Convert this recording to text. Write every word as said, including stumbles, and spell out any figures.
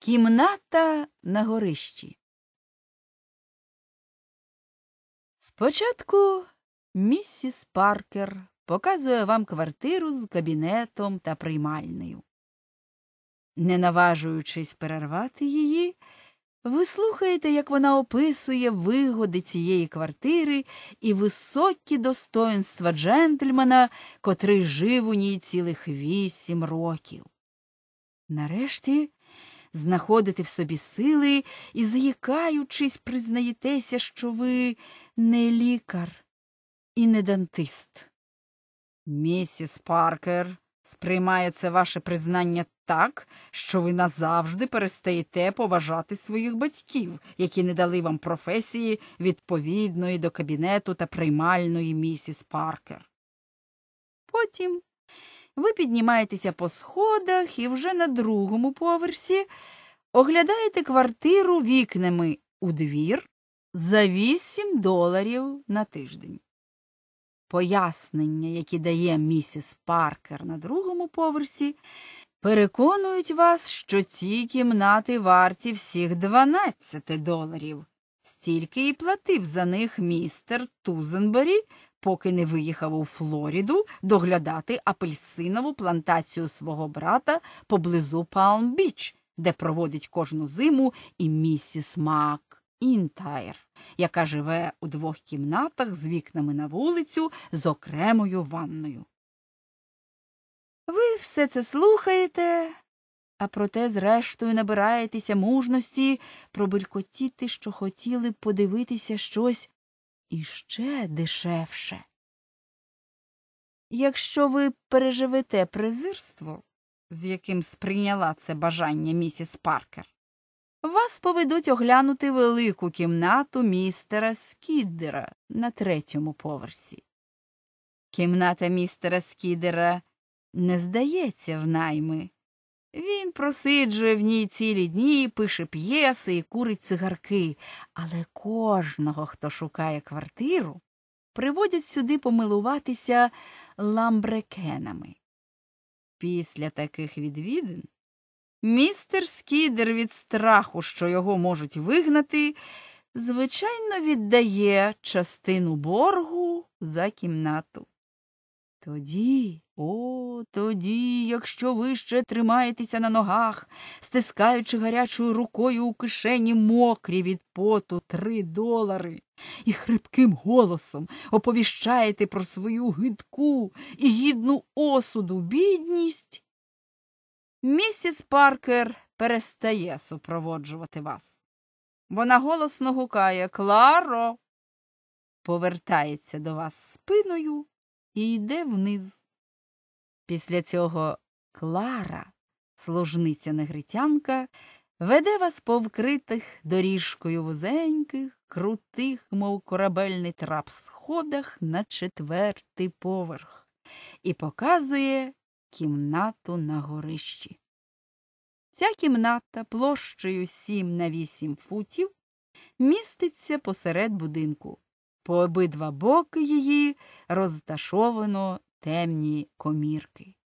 Кімната на горищі. Спочатку місіс Паркер показує вам квартиру з кабінетом та приймальнею. Не наважуючись перервати її, ви слухаєте, як вона описує вигоди цієї квартири і високі достоїнства джентльмена, котрий жив у ній цілих вісім років. Нарешті знаходите в собі сили і, заїкаючись, признаєтеся, що ви не лікар і не дантист. Місіс Паркер сприймає це ваше признання так, що ви назавжди перестаєте поважати своїх батьків, які не дали вам професії відповідної до кабінету та приймальної місіс Паркер. Потім ви піднімаєтеся по сходах і вже на другому поверсі оглядаєте квартиру вікнами у двір за вісім доларів на тиждень. Пояснення, які дає місіс Паркер на другому поверсі, переконують вас, що ці кімнати варті всіх дванадцять доларів. Стільки і платив за них містер Тузенбері, поки не виїхав у Флориду доглядати апельсинову плантацію свого брата поблизу Палм-Біч, де проводить кожну зиму і місіс Мак Інтайр, яка живе у двох кімнатах з вікнами на вулицю з окремою ванною. Ви все це слухаєте, а проте зрештою набираєтеся мужності пробелькотіти, що хотіли б подивитися щось іще дешевше. Якщо ви переживете презирство, з яким сприйняла це бажання місіс Паркер, вас поведуть оглянути велику кімнату містера Скіддера на третьому поверсі. Кімната містера Скіддера не здається в найми. Він просиджує в ній цілі дні, пише п'єси і курить цигарки, але кожного, хто шукає квартиру, приводять сюди помилуватися ламбрекенами. Після таких відвідин містер Скіддер від страху, що його можуть вигнати, звичайно віддає частину боргу за кімнату. Тоді, о, тоді, якщо ви ще тримаєтеся на ногах, стискаючи гарячою рукою у кишені мокрі від поту три долари, і хрипким голосом оповіщаєте про свою гидку і гідну осуду бідність, місіс Паркер перестає супроводжувати вас. Вона голосно гукає «Кларо!», повертається до вас спиною і йде вниз. Після цього Клара, служниця-негритянка, веде вас по вкритих доріжкою вузеньких, крутих, мов корабельний трап, сходах на четвертий поверх і показує кімнату на горищі. Ця кімната площею сім на вісім футів міститься посеред будинку. По обидва боки її розташовано темні комірки.